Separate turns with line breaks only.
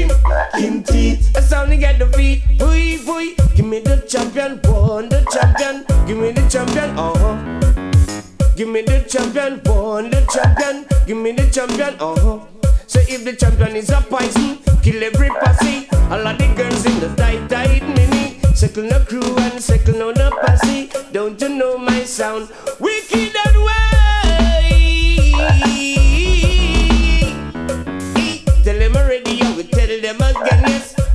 knocking teeth.
A sound to get the beat. Boy, boy. Give me the champion, one, the champion. Give me the champion, Give me the champion, one, the champion. Give me the champion, So if the champion is a poison, kill every posse. All of the girls in the tight, tight mini. Circle the crew and circle on the posse. Don't you know my sound? Wicked and way. Tell them already, I will tell them again.